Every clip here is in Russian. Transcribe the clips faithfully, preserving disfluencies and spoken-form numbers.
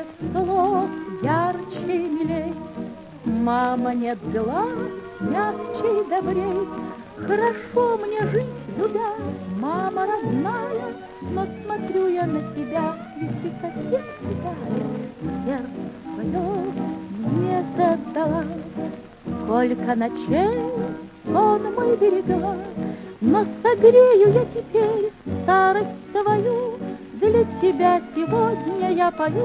Нет слов ярче и милей, мама, нет зла мягче и добрей. Хорошо мне жить, любя, мама родная, но смотрю я на тебя, ведь ты совсем седая, сердце свое мне ты отдала. Сколько ночей сон мой берегла, но согрею я теперь старость свою, для тебя сегодня я пою.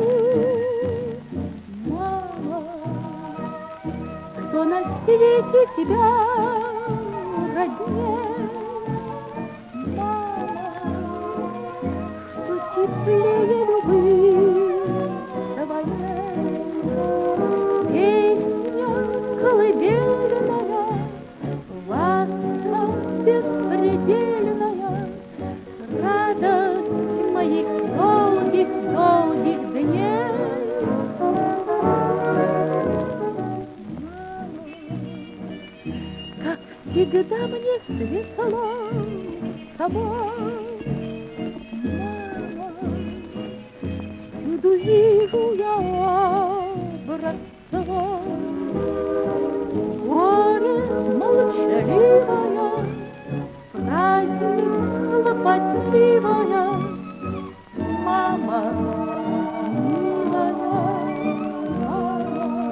Мама, кто на свете тебя роднее? Мама, что теплее любви твоей? Песня колыбельная, ласка беспредельная, радость моих долгих-долгих дней. Как всегда мне светло с тобой, мама, всюду вижу я образ твой. Горе молчаливое, праздник хлопотливая, мама, милая мама.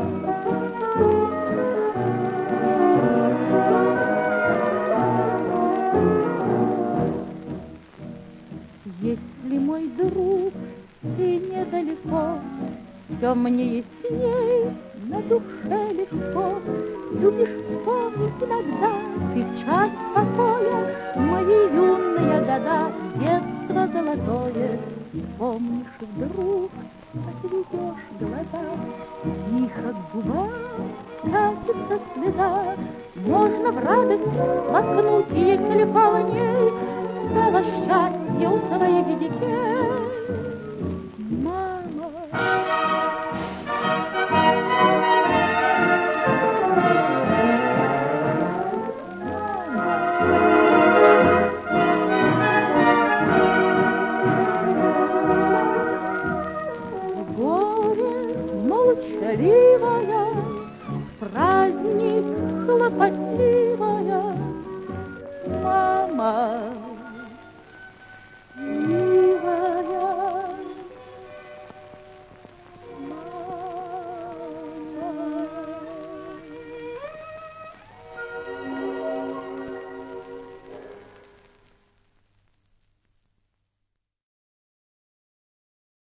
Если, мой друг, ты недалеко, все мне ясней, на душе легко. Любишь вспомнить иногда ты в час покоя мои юные года, детство золотое. Помнишь, вдруг отведешь глаза, тихо к губам катится слеза. Можно в радость лакнуть, если полней стало счастье у твоих детей.